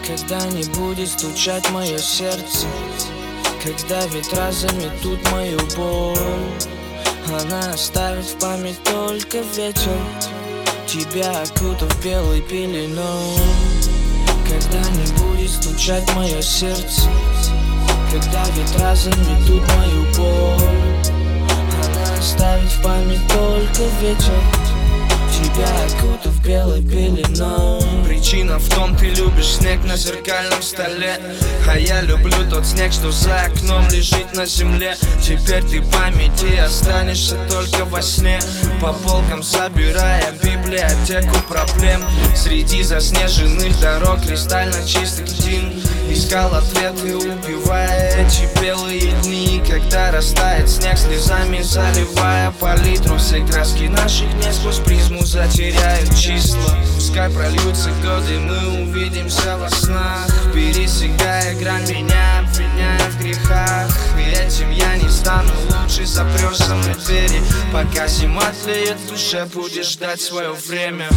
Когда не будет стучать мое сердце, когда ветра заметут мою боль, она оставит в память только ветер, тебя окутав белой пеленой. Когда не будет стучать мое сердце, когда ветра заметут мою боль, она оставит в память только ветер, тебя окутав белой пеленой. Причина в том, ты любишь снег на зеркальном столе, а я люблю тот снег, что за окном лежит на земле. Теперь ты в памяти останешься только во сне, по полкам собирая библиотеку проблем. Среди заснеженных дорог кристально чистых дин искал ответы, убивая эти белые дни. Когда растает снег, слезами заливая палитру, все краски наших дней сквозь призму затеряют числа. Пускай прольются годы, мы увидимся во снах, пересекая грань, меня обвиняя в грехах. И этим я не стану лучше, запрешь со мной двери, пока зима тлеет в душе, будешь ждать свое время.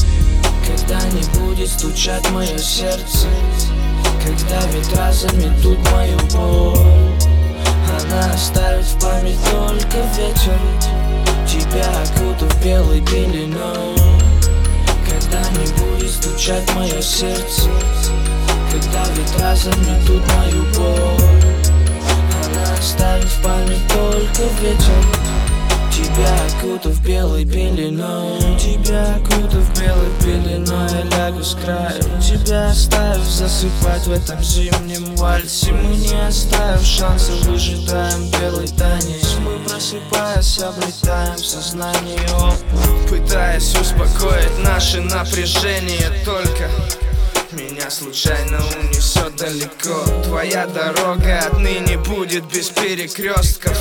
Когда не будет стучать мое сердце, когда ветра заметут мою боль, она оставит в память только ветер, тебя окутав белой пеленой. Когда не будет стучать мое сердце, когда ветра заметут мою боль, она оставит в память только ветер, тебя окутав белой пеленой. Тебя окутав белой пеленой, я лягу с краю, тебя оставив засыпать в этом зимнем вальсе. Мы не оставив шанса, выжидаем белый танец. Мы, просыпаясь, обретаем сознание опыт, пытаясь успокоить наше напряжение. Только меня случайно унесет далеко. Твоя дорога отныне будет без перекрестков,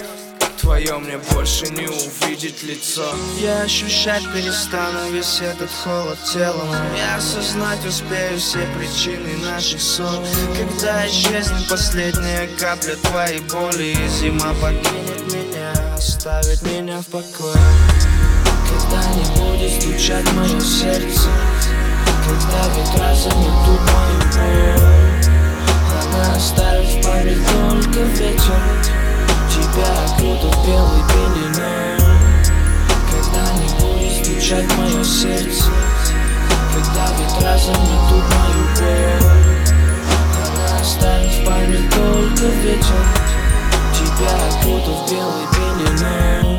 твое мне больше не увидеть лицо. Я ощущать перестану весь этот холод телом, я осознать успею все причины наших ссор. Когда исчезнет последняя капля твоей боли, и зима покинет меня, оставит меня в покое. Когда не будет стучать мое сердце, когда ветра заметут мою боль, она оставит в память только ветер, тебя окутав белой пеленой. Когда не будет стучать мое сердце, когда ветра заметут мою боль, она оставит в память только ветер, тебя окутав белой пеленой.